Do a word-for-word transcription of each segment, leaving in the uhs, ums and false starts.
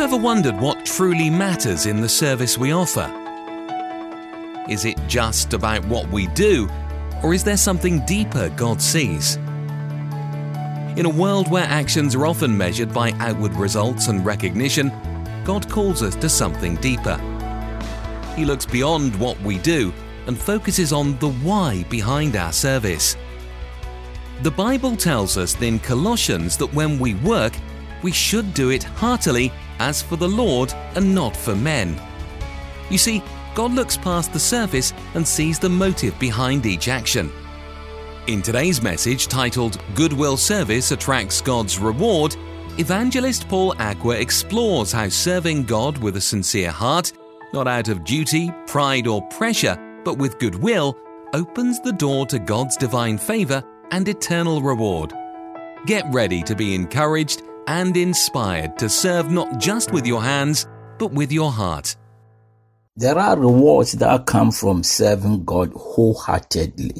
ever wondered what truly matters in the service we offer? Is it just about what we do, or is there something deeper God sees? In a world where actions are often measured by outward results and recognition, God calls us to something deeper. He looks beyond what we do and focuses on the why behind our service. The Bible tells us in Colossians that when we work, we should do it heartily as for the Lord and not for men. You see, God looks past the surface and sees the motive behind each action. In today's message titled Goodwill Service Attracts God's Reward, evangelist Paul Aqua explores how serving God with a sincere heart, not out of duty, pride or pressure, but with goodwill, opens the door to God's divine favor and eternal reward. Get ready to be encouraged and inspired to serve not just with your hands, but with your heart. There are rewards that come from serving God wholeheartedly.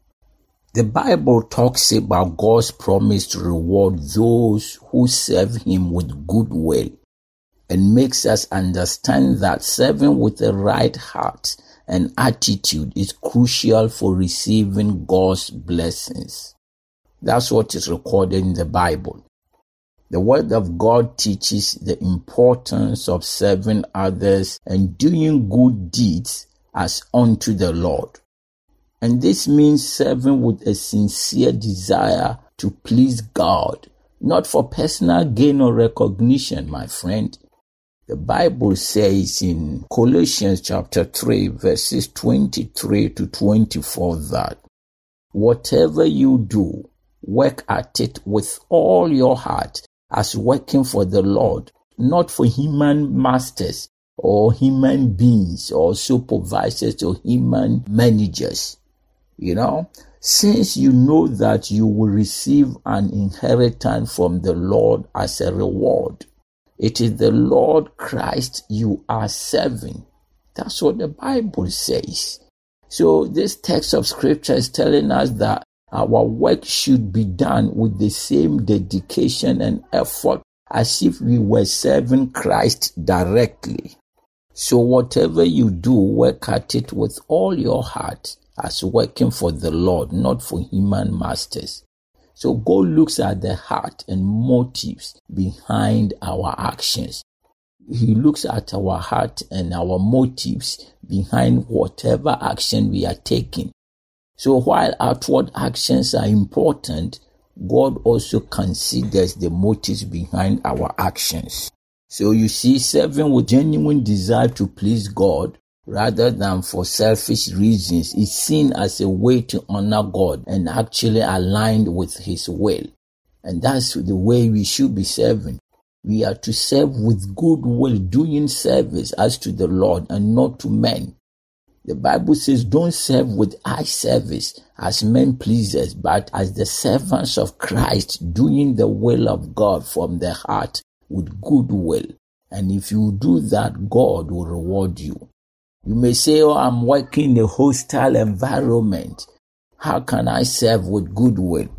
The Bible talks about God's promise to reward those who serve Him with goodwill, and makes us understand that serving with the right heart and attitude is crucial for receiving God's blessings. That's what is recorded in the Bible. The Word of God teaches the importance of serving others and doing good deeds as unto the Lord. And this means serving with a sincere desire to please God, not for personal gain or recognition, my friend. The Bible says in Colossians chapter three, verses twenty-three to twenty-four that whatever you do, work at it with all your heart as working for the Lord, not for human masters or human beings or supervisors or human managers. You know, since you know that you will receive an inheritance from the Lord as a reward, it is the Lord Christ you are serving. That's what the Bible says. So this text of scripture is telling us that our work should be done with the same dedication and effort as if we were serving Christ directly. So whatever you do, work at it with all your heart as working for the Lord, not for human masters. So God looks at the heart and motives behind our actions. He looks at our heart and our motives behind whatever action we are taking. So while outward actions are important, God also considers the motives behind our actions. So you see, serving with genuine desire to please God rather than for selfish reasons is seen as a way to honor God and actually aligned with His will. And that's the way we should be serving. We are to serve with good will, doing service as to the Lord and not to men. The Bible says, don't serve with eye service as men pleasers, but as the servants of Christ, doing the will of God from the heart with good will. And if you do that, God will reward you. You may say, oh, I'm working in a hostile environment. How can I serve with goodwill?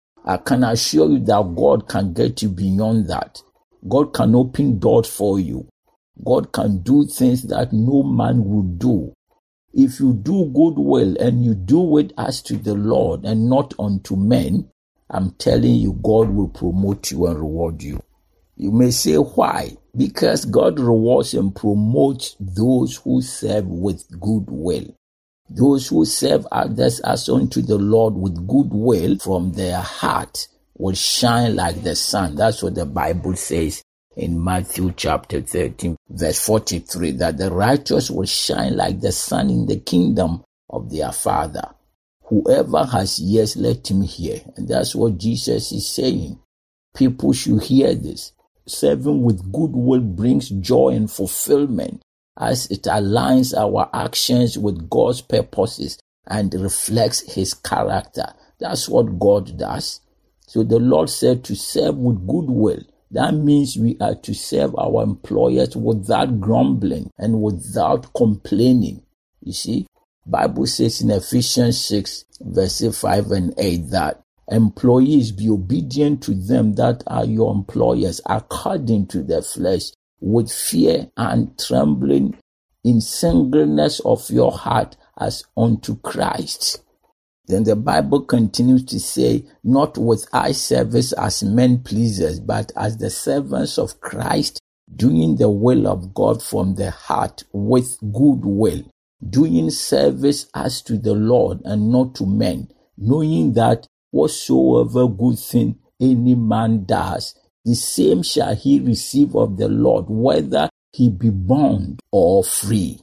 I can assure you that God can get you beyond that. God can open doors for you. God can do things that no man would do. If you do goodwill and you do it as to the Lord and not unto men, I'm telling you, God will promote you and reward you. You may say, why? Because God rewards and promotes those who serve with goodwill. Those who serve others as unto the Lord with goodwill from their heart will shine like the sun. That's what the Bible says in Matthew chapter thirteen, verse forty-three, that the righteous will shine like the sun in the kingdom of their Father. Whoever has ears, let him hear. And that's what Jesus is saying. People should hear this. Serving with goodwill brings joy and fulfillment as it aligns our actions with God's purposes and reflects His character. That's what God does. So the Lord said to serve with goodwill. That means we are to serve our employers without grumbling and without complaining. You see, Bible says in Ephesians six, verses five and eight that employees be obedient to them that are your employers according to the flesh, with fear and trembling, in singleness of your heart as unto Christ. Then the Bible continues to say, not with eye service as men pleasers, but as the servants of Christ, doing the will of God from the heart with good will, doing service as to the Lord and not to men, knowing that whatsoever good thing any man does, the same shall he receive of the Lord, whether he be bond or free.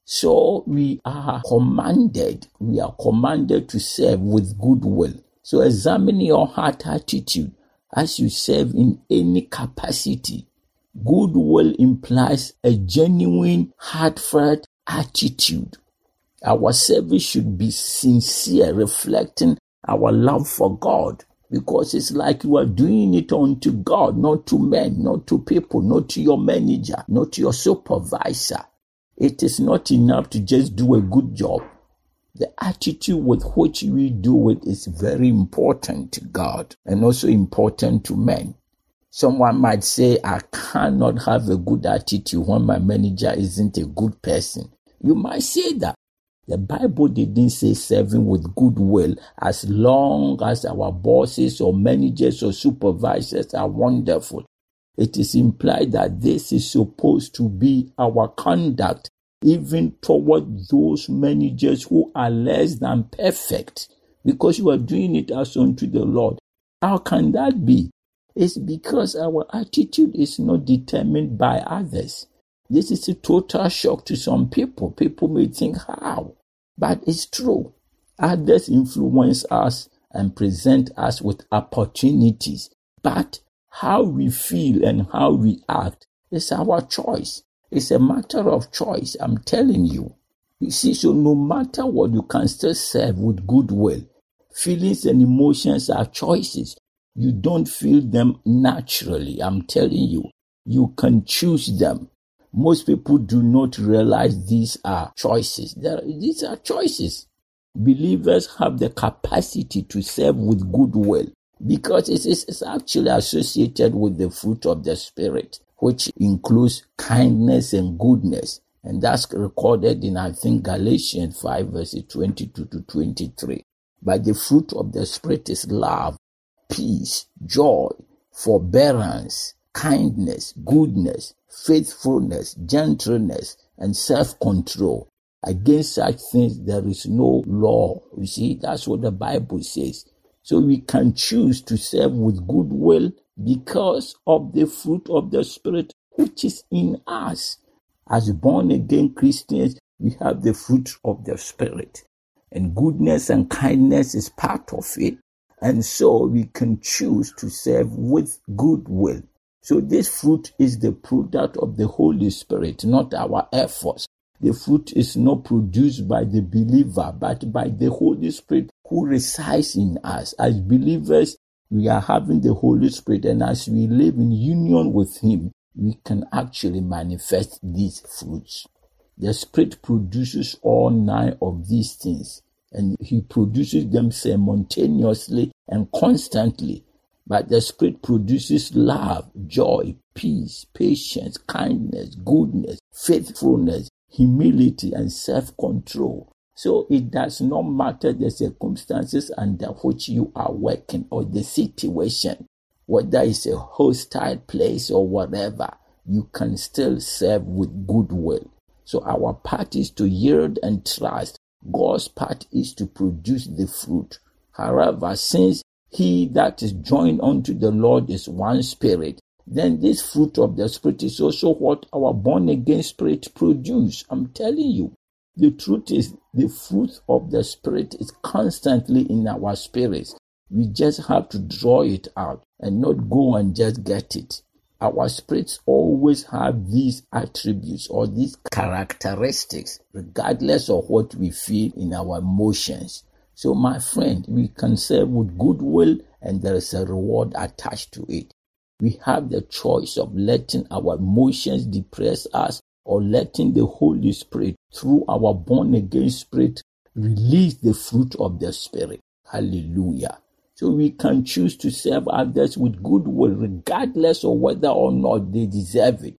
So we are commanded, we are commanded to serve with good will. So examine your heart attitude as you serve in any capacity. Good will implies a genuine, heartfelt attitude. Our service should be sincere, reflecting our love for God, because it's like you are doing it unto God, not to men, not to people, not to your manager, not to your supervisor. It is not enough to just do a good job. The attitude with which we do it is very important to God and also important to men. Someone might say, I cannot have a good attitude when my manager isn't a good person. You might say that. The Bible didn't say serving with good will as long as our bosses or managers or supervisors are wonderful. It is implied that this is supposed to be our conduct even toward those managers who are less than perfect, because you are doing it as unto the Lord. How can that be? It's because our attitude is not determined by others. This is a total shock to some people. People may think, how? But it's true. Others influence us and present us with opportunities. But how we feel and how we act is our choice. It's a matter of choice, I'm telling you. You see, so no matter what, you can still serve with goodwill. Feelings and emotions are choices. You don't feel them naturally, I'm telling you. You can choose them. Most people do not realize these are choices. There, these are choices. Believers have the capacity to serve with goodwill because it is it's actually associated with the fruit of the Spirit, which includes kindness and goodness. And that's recorded in, I think, Galatians five, verses twenty-two to twenty-three. But the fruit of the Spirit is love, peace, joy, forbearance, kindness, goodness, faithfulness, gentleness, and self-control. Against such things there is no law. You see, that's what the Bible says. So we can choose to serve with goodwill because of the fruit of the Spirit which is in us. As born-again Christians, we have the fruit of the Spirit. And goodness and kindness is part of it. And so we can choose to serve with goodwill. So this fruit is the product of the Holy Spirit, not our efforts. The fruit is not produced by the believer, but by the Holy Spirit who resides in us. As believers, we are having the Holy Spirit, and as we live in union with Him, we can actually manifest these fruits. The Spirit produces all nine of these things, and He produces them simultaneously and constantly. But the Spirit produces love, joy, peace, patience, kindness, goodness, faithfulness, humility, and self-control. So it does not matter the circumstances under which you are working or the situation, whether it's a hostile place or whatever, you can still serve with goodwill. So our part is to yield and trust. God's part is to produce the fruit. However, since he that is joined unto the Lord is one spirit, then this fruit of the Spirit is also what our born-again spirit produce. I'm telling you, the truth is the fruit of the Spirit is constantly in our spirits. We just have to draw it out and not go and just get it. Our spirits always have these attributes or these characteristics, regardless of what we feel in our emotions. So, my friend, we can serve with goodwill, and there is a reward attached to it. We have the choice of letting our emotions depress us or letting the Holy Spirit, through our born-again spirit, release the fruit of the Spirit. Hallelujah. So we can choose to serve others with goodwill, regardless of whether or not they deserve it.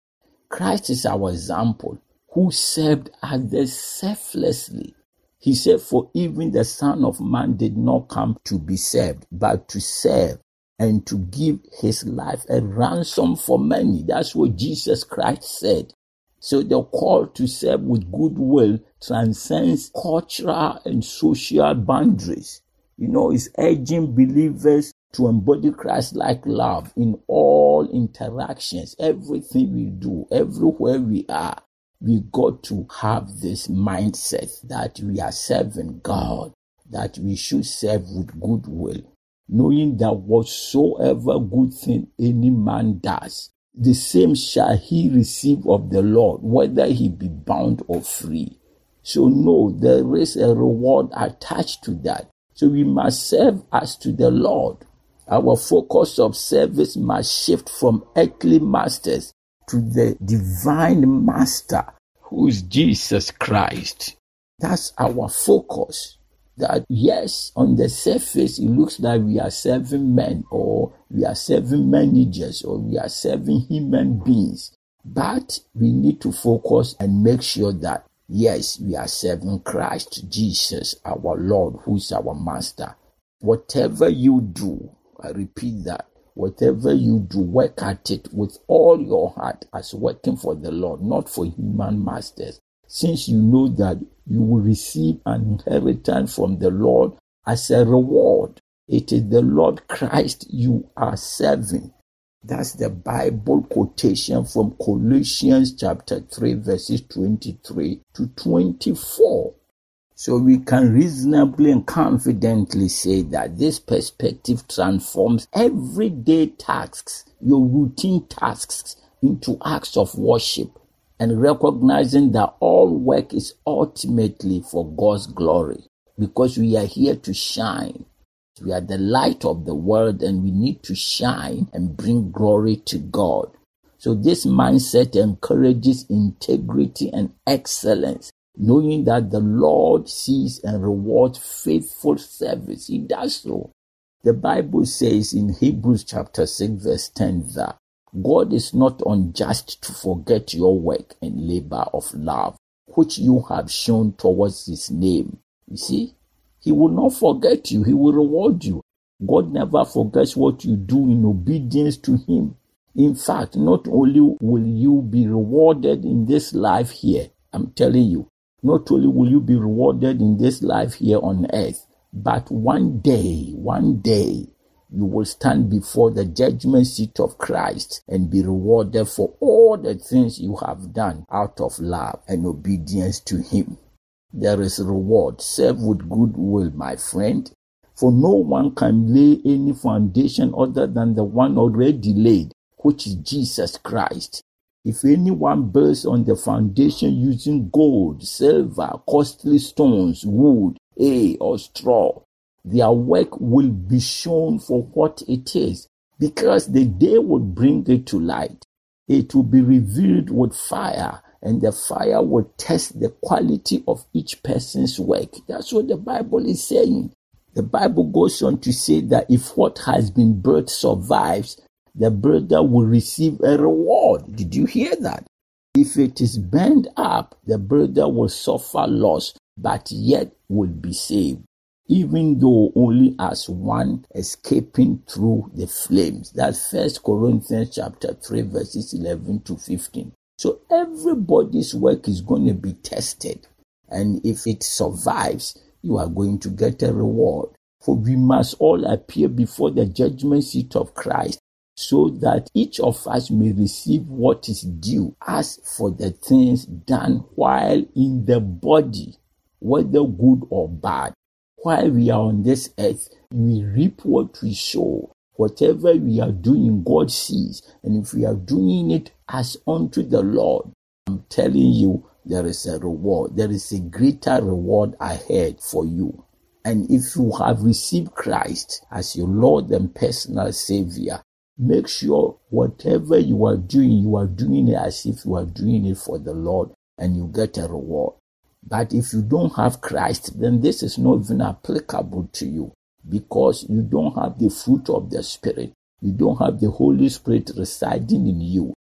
Christ is our example, who served others selflessly. He said, for even the Son of Man did not come to be served, but to serve and to give his life a ransom for many. That's what Jesus Christ said. So the call to serve with goodwill transcends cultural and social boundaries. You know, it's urging believers to embody Christ-like love in all interactions, everything we do, everywhere we are. We got to have this mindset that we are serving God, that we should serve with goodwill, knowing that whatsoever good thing any man does, the same shall he receive of the Lord, whether he be bound or free. So no, there is a reward attached to that. So we must serve as to the Lord. Our focus of service must shift from earthly masters to the divine master, who is Jesus Christ. That's our focus. That yes, on the surface, it looks like we are serving men, or we are serving managers, or we are serving human beings. But we need to focus and make sure that, yes, we are serving Christ Jesus, our Lord, who is our master. Whatever you do, I repeat that, whatever you do, work at it with all your heart as working for the Lord, not for human masters, since you know that you will receive an inheritance from the Lord as a reward. It is the Lord Christ you are serving. That's the Bible quotation from Colossians chapter three, verses twenty-three to twenty-four. So we can reasonably and confidently say that this perspective transforms everyday tasks, your routine tasks, into acts of worship, and recognizing that all work is ultimately for God's glory, because we are here to shine. We are the light of the world, and we need to shine and bring glory to God. So this mindset encourages integrity and excellence, knowing that the Lord sees and rewards faithful service. He does so. The Bible says in Hebrews chapter six, verse ten, that God is not unjust to forget your work and labor of love, which you have shown towards his name. You see, he will not forget you. He will reward you. God never forgets what you do in obedience to him. In fact, not only will you be rewarded in this life here, I'm telling you, not only will you be rewarded in this life here on earth, but one day, one day, you will stand before the judgment seat of Christ and be rewarded for all the things you have done out of love and obedience to him. There is reward. Serve with goodwill, my friend, for no one can lay any foundation other than the one already laid, which is Jesus Christ. If anyone builds on the foundation using gold, silver, costly stones, wood, hay, or straw, their work will be shown for what it is, because the day will bring it to light. It will be revealed with fire, and the fire will test the quality of each person's work. That's what the Bible is saying. The Bible goes on to say that if what has been built survives, the builder will receive a reward. Did you hear that? If it is burned up, the builder will suffer loss, but yet will be saved, even though only as one escaping through the flames. That's First Corinthians chapter three, verses eleven to fifteen. So everybody's work is going to be tested. And if it survives, you are going to get a reward. For we must all appear before the judgment seat of Christ, so that each of us may receive what is due as for the things done while in the body, whether good or bad. While we are on this earth, we reap what we sow. Whatever we are doing, God sees. And if we are doing it as unto the Lord, I'm telling you, there is a reward. There is a greater reward ahead for you. And if you have received Christ as your Lord and personal Savior, make sure whatever you are doing, you are doing it as if you are doing it for the Lord, and you get a reward. But if you don't have Christ, then this is not even applicable to you, because you don't have the fruit of the Spirit. You don't have the Holy Spirit residing in you.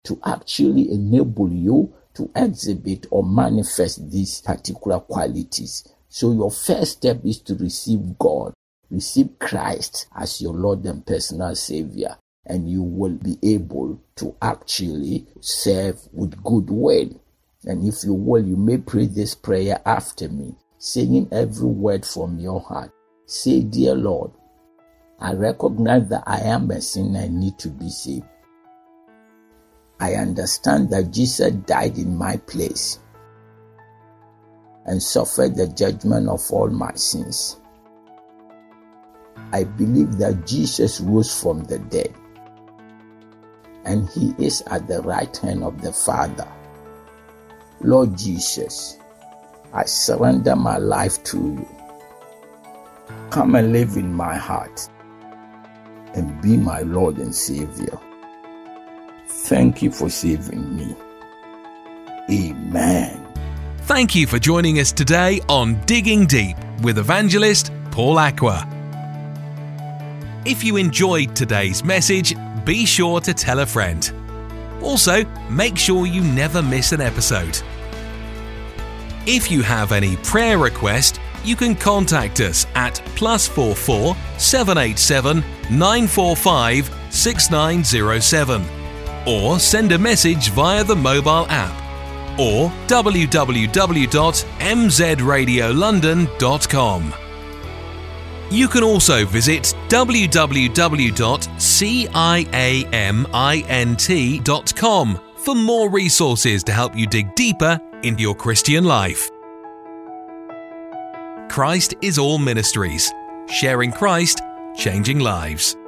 to actually enable you to exhibit or manifest these particular qualities. So your first step is to receive God, receive Christ as your Lord and personal Savior, and you will be able to actually serve with good will. And if you will, you may pray this prayer after me, saying every word from your heart. Say, dear Lord, I recognize that I am a sinner and need to be saved. I understand that Jesus died in my place and suffered the judgment of all my sins. I believe that Jesus rose from the dead and he is at the right hand of the Father. Lord Jesus, I surrender my life to you. Come and live in my heart and be my Lord and Savior. Thank you for saving me. Amen. Thank you for joining us today on Digging Deep with evangelist Paul Aqua. If you enjoyed today's message, be sure to tell a friend. Also, make sure you never miss an episode. If you have any prayer request, you can contact us at plus four four seven eight seven nine four five six nine zero seven or send a message via the mobile app or w w w dot m z radio london dot com. You can also visit w w w dot ciamint dot com for more resources to help you dig deeper into your Christian life. Christ is All Ministries, sharing Christ, changing lives.